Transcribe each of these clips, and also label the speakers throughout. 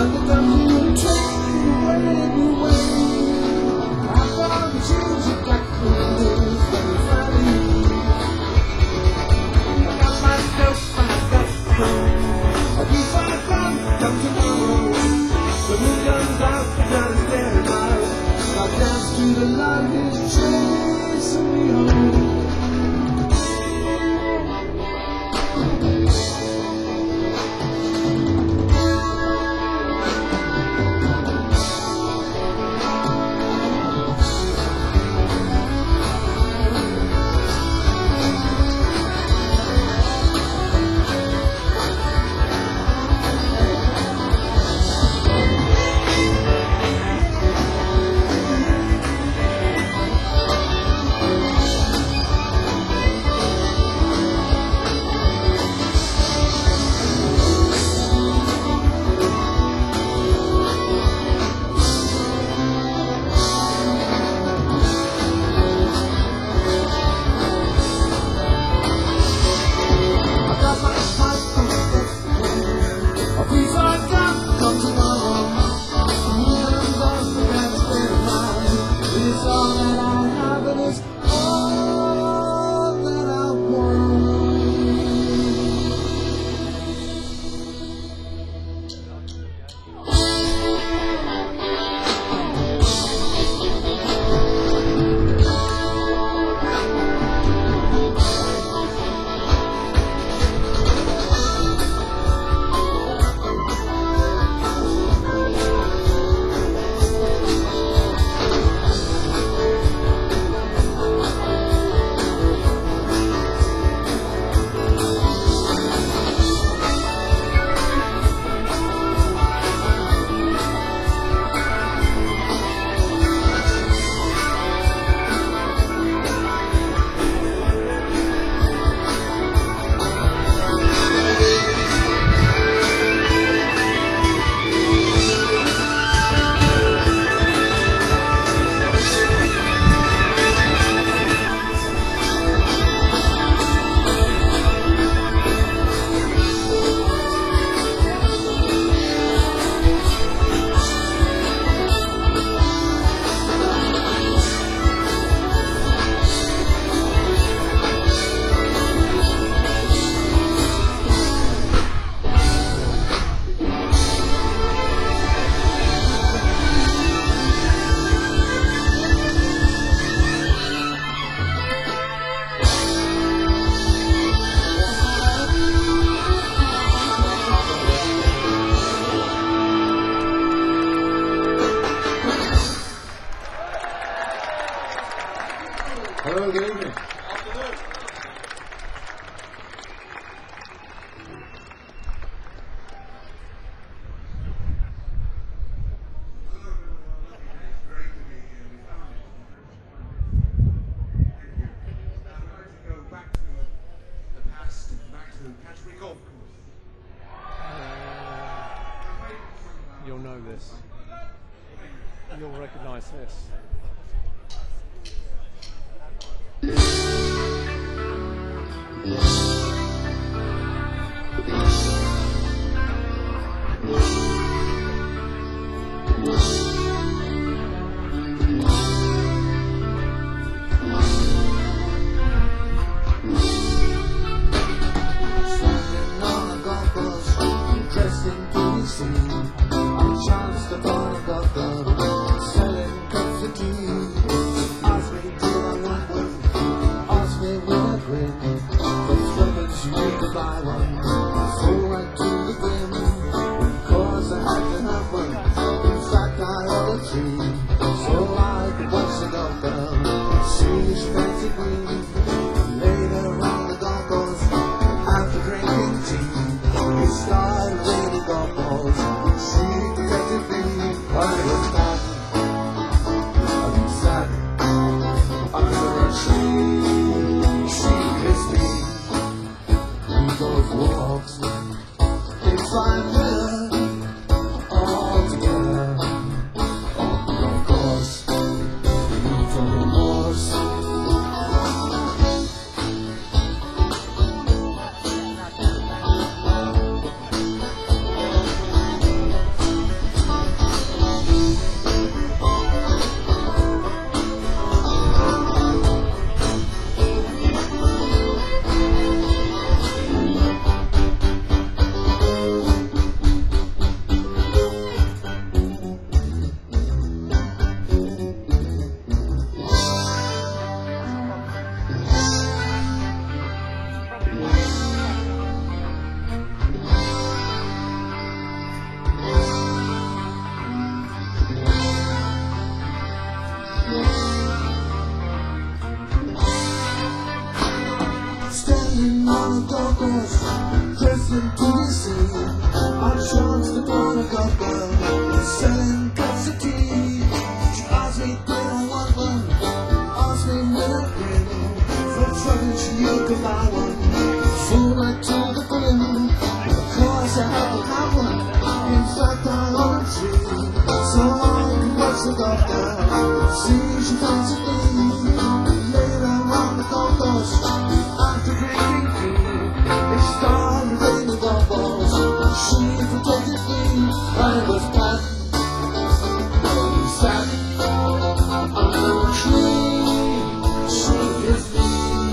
Speaker 1: Hello, good evening.
Speaker 2: You'll know this. You'll recognize this.
Speaker 3: Dancing on the golf course, drifting to the sea. On shorts the corner golf girl, selling cups of tea. She asked me, do I want one? Asked me when I grin. For trouble she could buy one. Full right to the brim. Of course I had to have one. In fact I own a tree. So I can watch the golf girl. See she fancied me. Later on the golf course, after drinking tea, it started raining golf balls. She protected me. I was pat. I sat under a tree. She kissed me.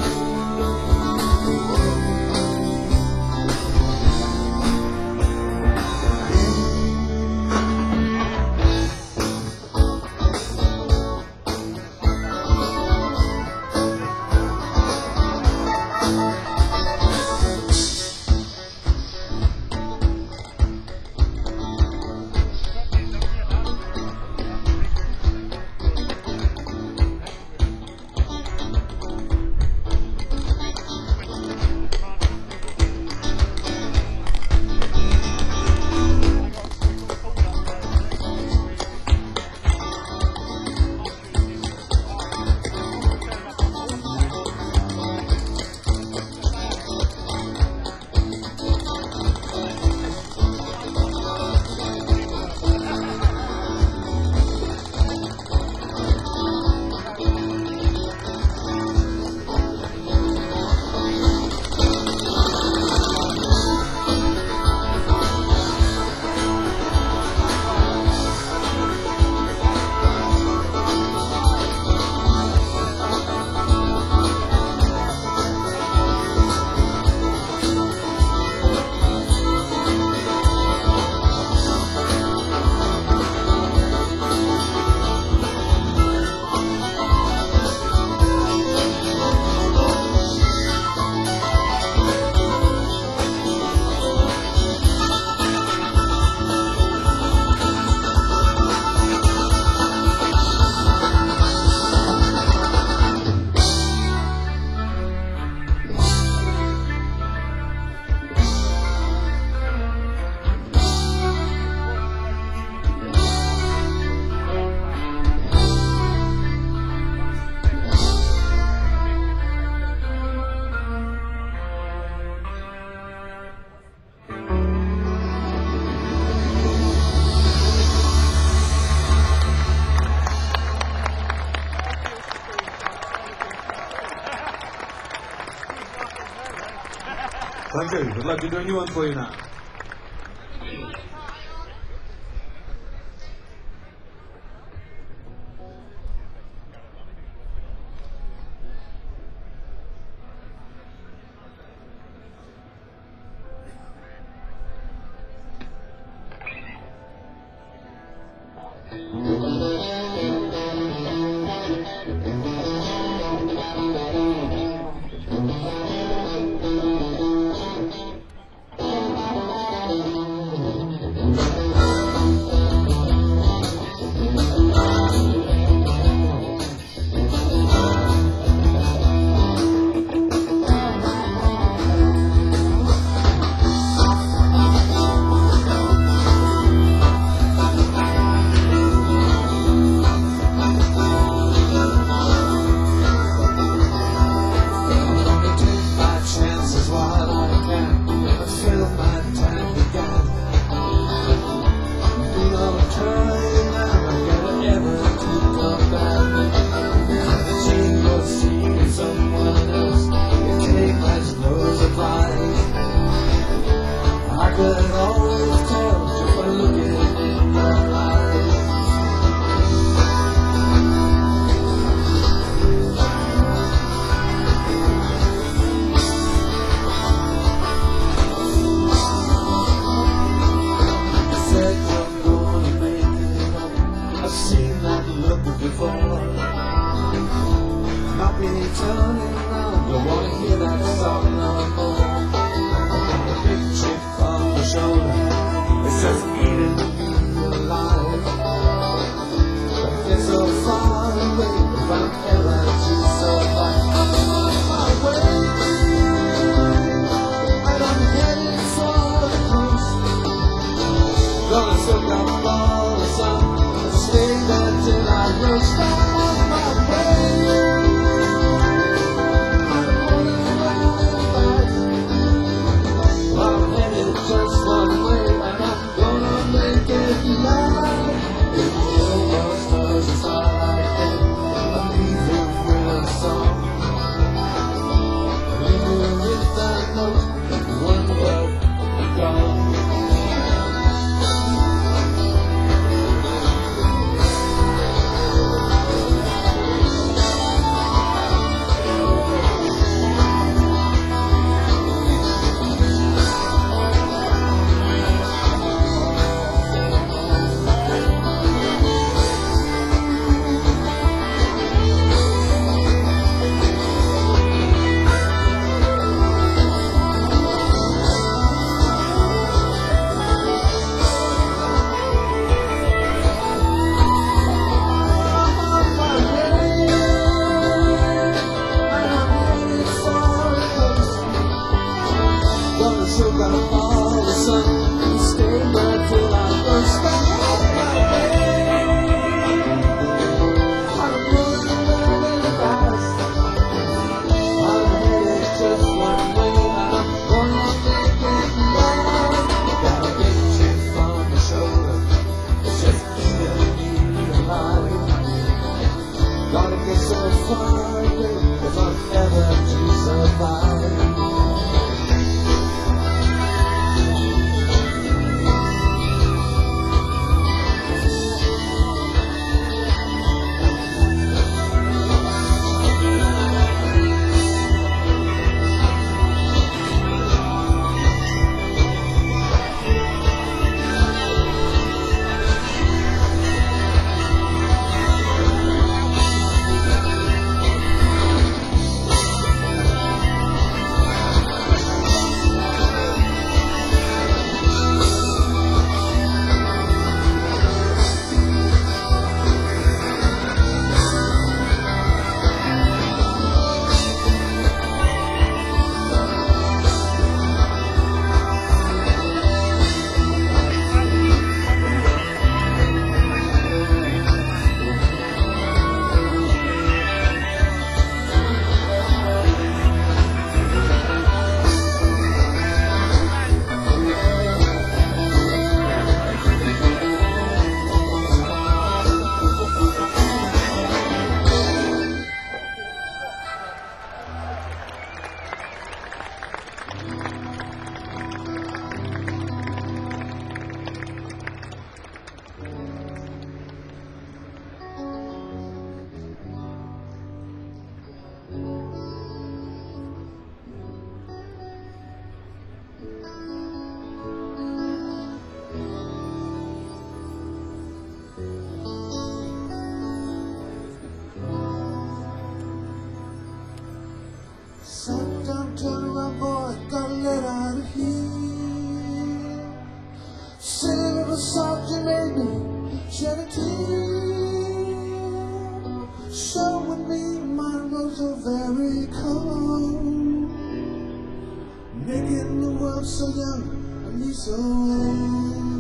Speaker 1: Thank you. Good luck to do a new one for you now.
Speaker 3: Sat down, turn around, boy, gotta let out of here. Silly little soft, you made me shed a tear. Showing me my rose are very cold, making the world so young and me so old.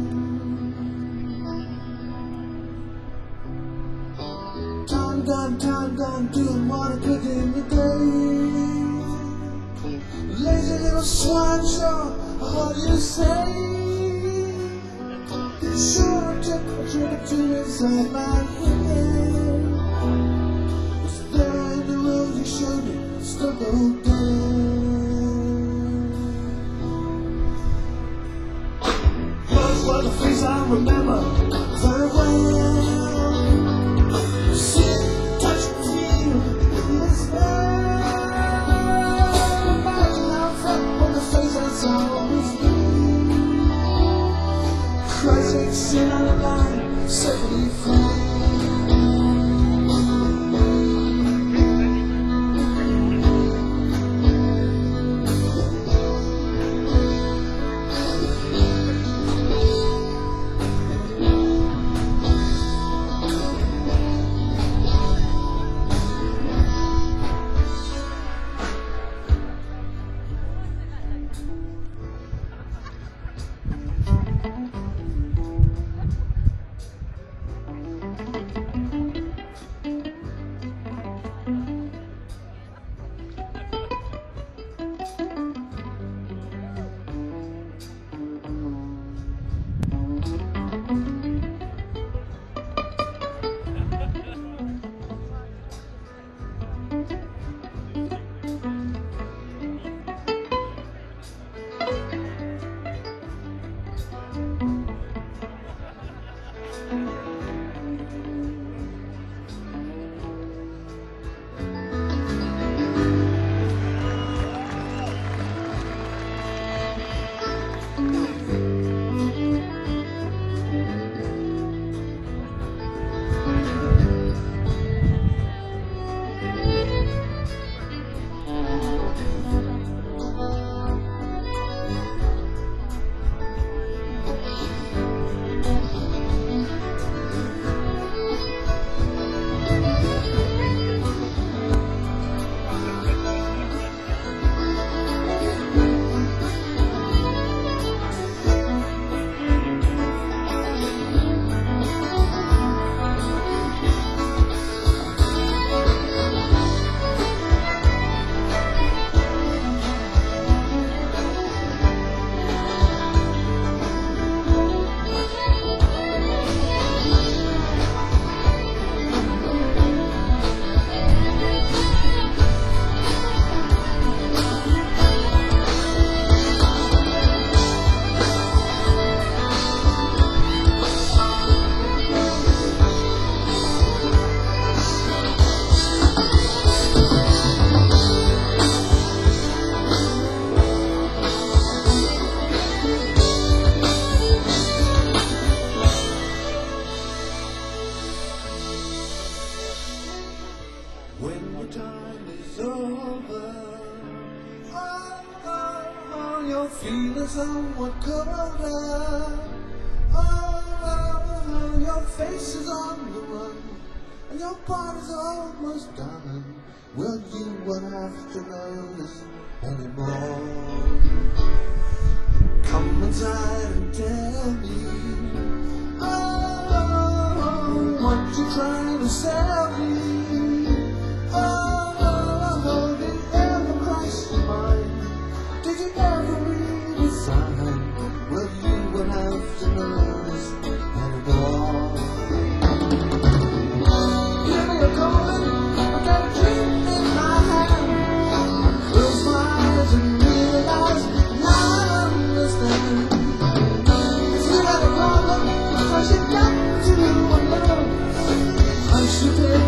Speaker 3: Time gone, doing what I could in the day. Lazy little swine, sure, what do you say? Sure, I took a trip or two inside my head. Was there in the road you showed me, stuck old Yours was a face I remember very well. Sit on the line, set me free. When your time is over, your feelings somewhat colder. Your face is on the run, and your body's almost done. Well, you won't have to notice anymore. Come inside and tell me, what you trying to sell me? Did it ever cross your mind? Did you ever read the sign? Well, you will have to notice anymore. Hear me calling, I got a dream in my hand. Close my eyes and realize now I understand. If you had a problem, first you got to know. I should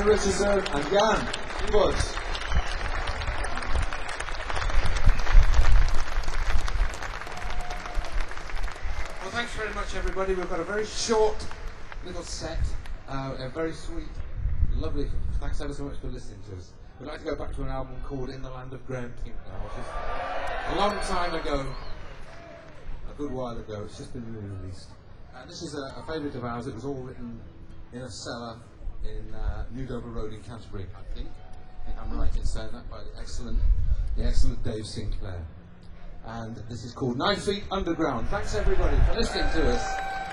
Speaker 1: Simon Richardson and Jan Woods. Well, thanks very much, everybody. We've got a very short little set, a very sweet, lovely. Thanks ever so much for listening to us. We'd like to go back to an album called In the Land of Graham Pink now, which is a long time ago, a good while ago. It's just been re-released. And this is a favourite of ours. It was all written in a cellar in New Dover Road in Canterbury, I think I'm right in saying that, by the excellent Dave Sinclair. And this is called 9 Feet Underground. Thanks everybody for listening to us.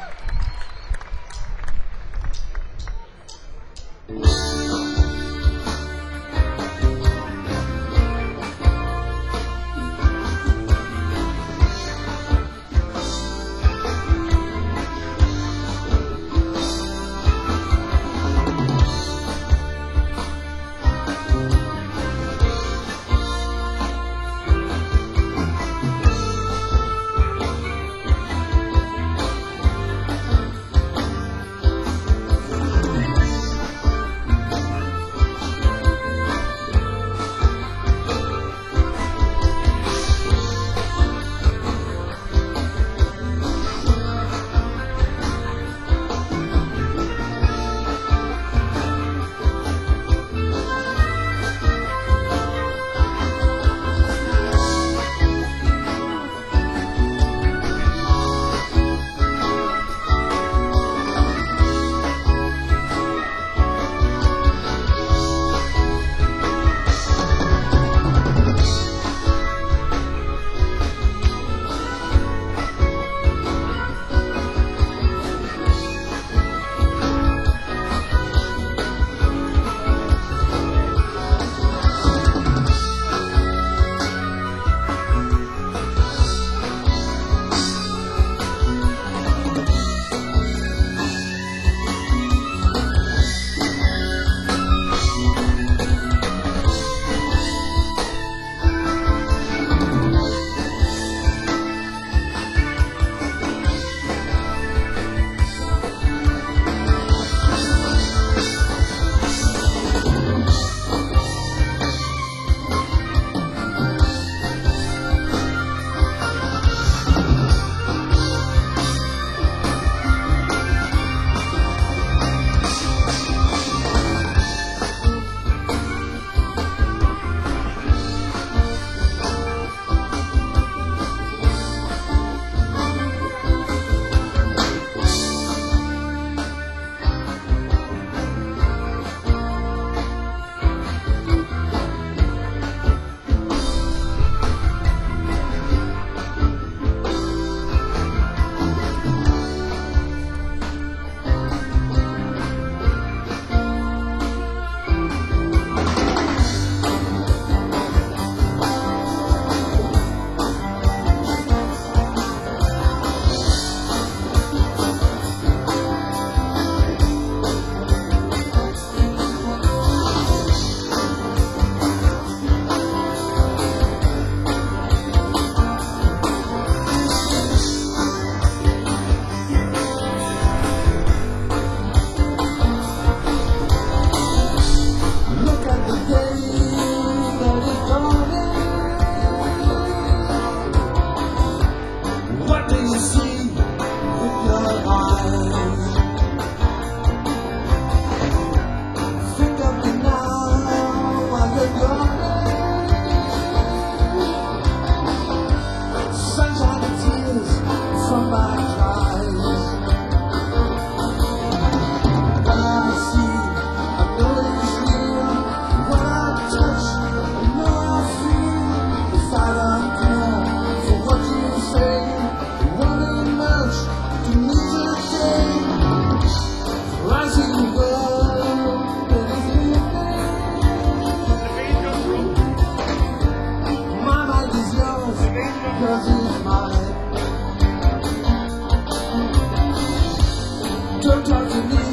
Speaker 3: Don't talk to me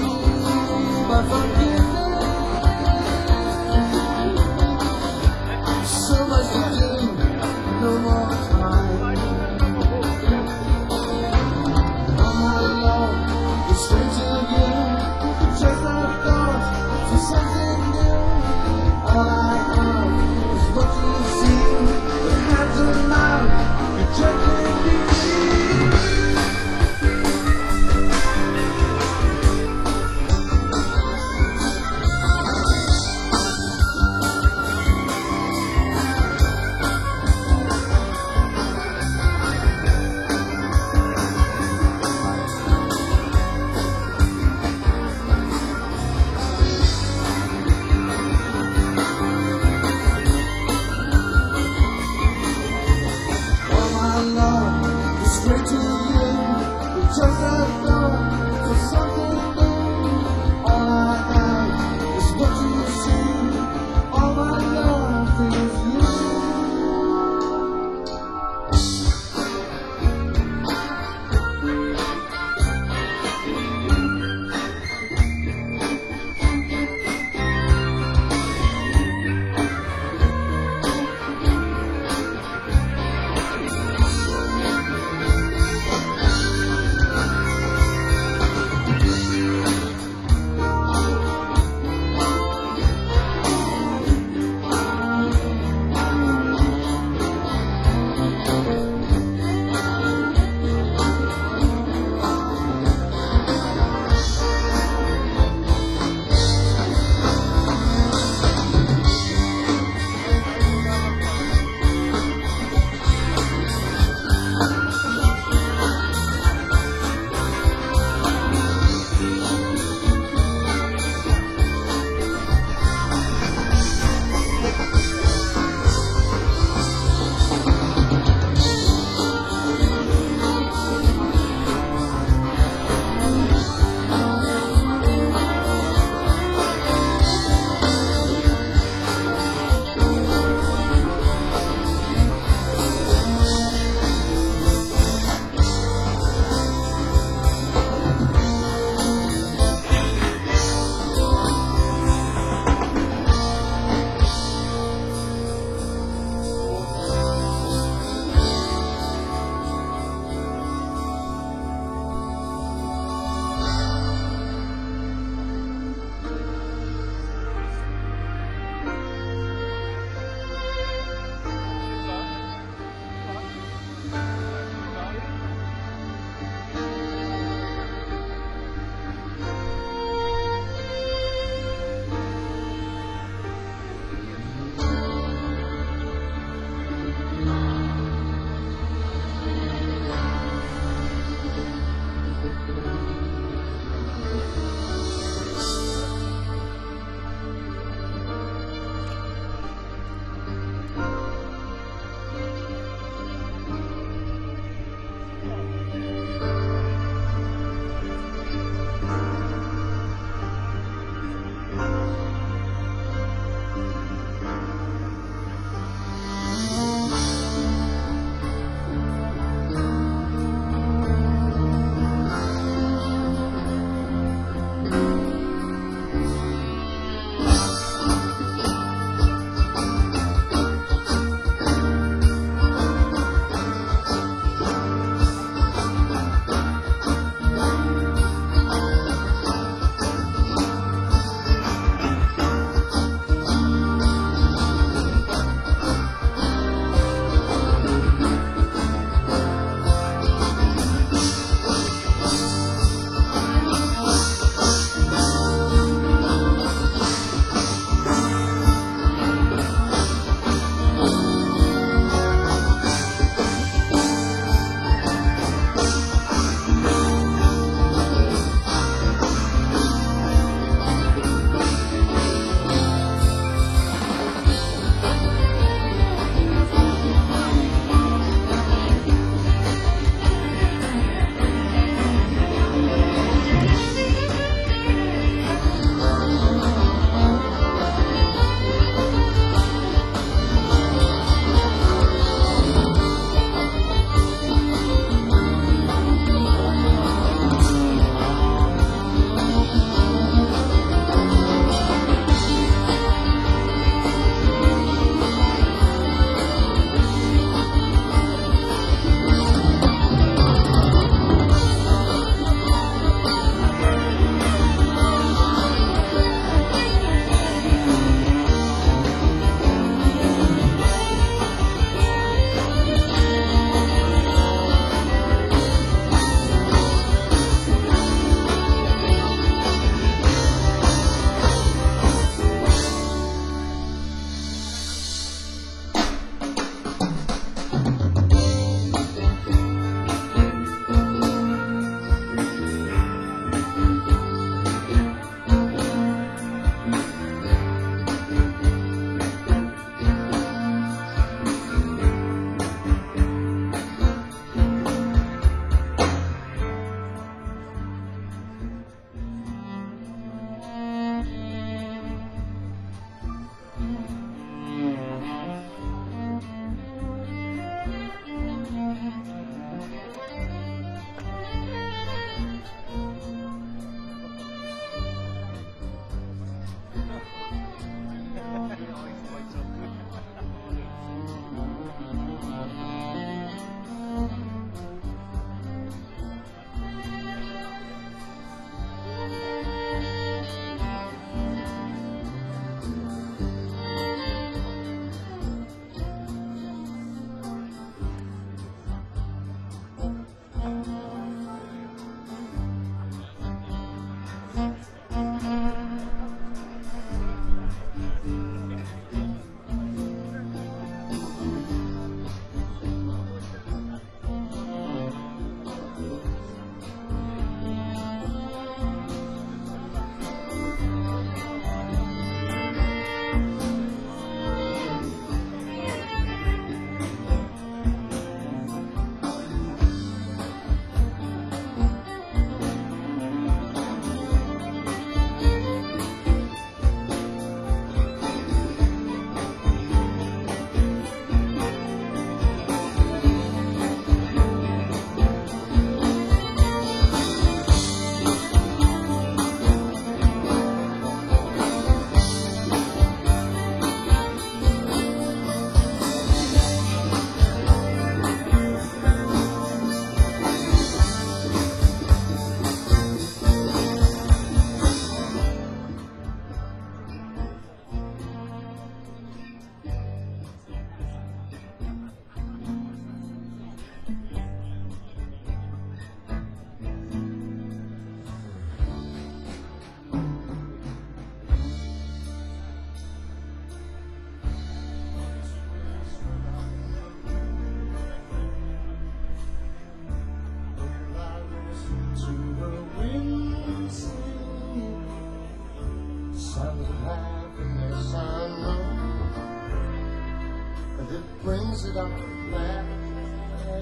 Speaker 3: about forgiveness. So much to do, no more time. Oh my Lord, it's strange again. Just a thought for something.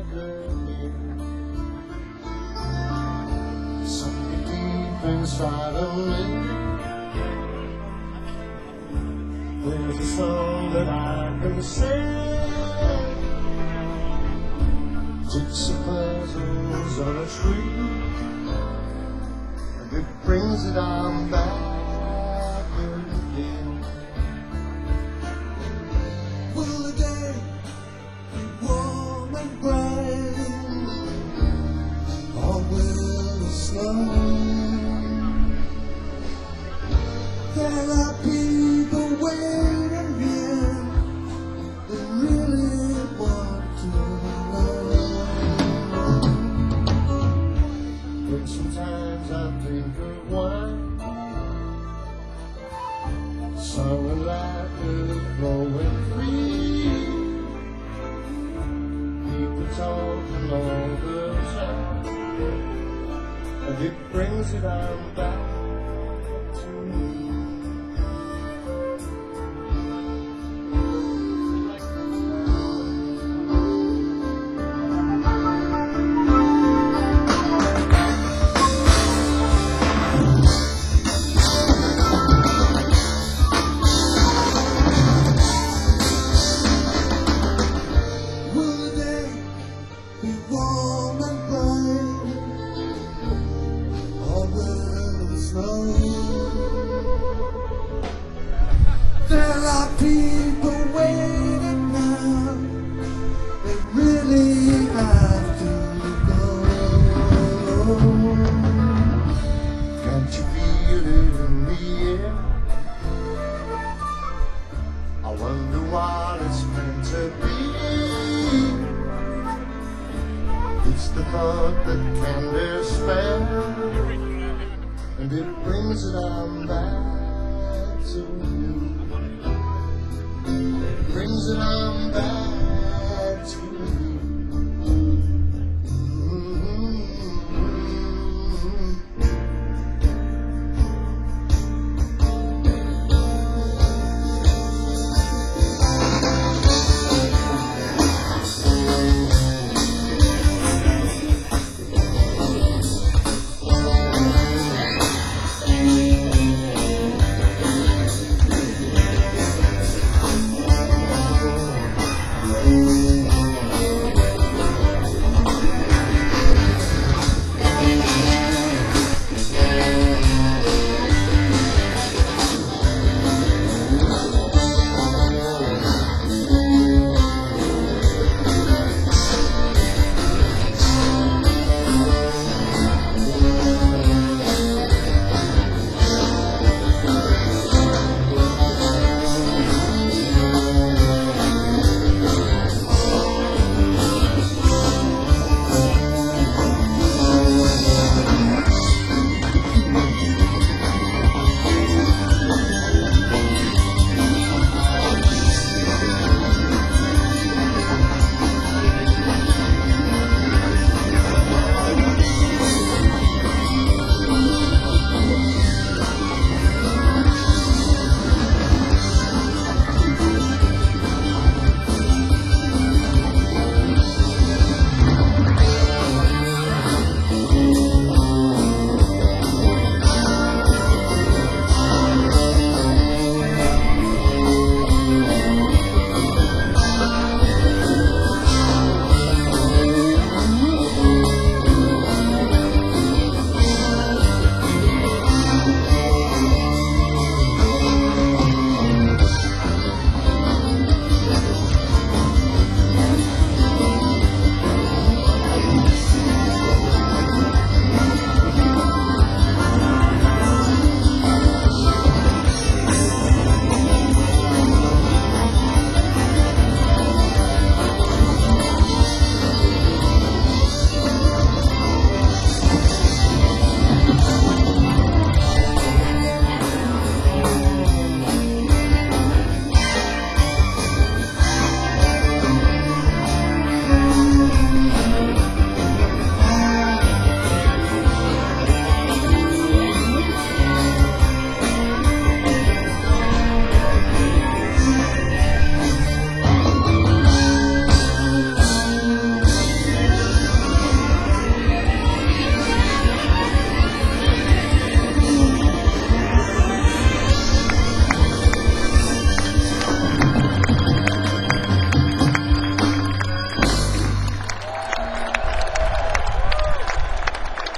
Speaker 3: again. Something deep inside of me, there's a song that I can sing. Gypsy puzzles on a tree, and it brings it on back again. Will the day be warm and bright, or will it snow? There are people waiting here that really want to know. But sometimes I think of one song of life is blowing free. People talking all the time, and it brings it on back to me. Will the day be warm and bright, or will it snow? There are people waiting now, they really have to go. Can't you feel it in the air? I wonder what it's meant to be. It's the thought that can despair, and it brings it on back to you. It brings it on back to you.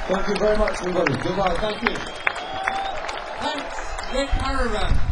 Speaker 3: Thank you very much, everybody. Goodbye. Thank you.
Speaker 1: Thanks, Rick Caravan.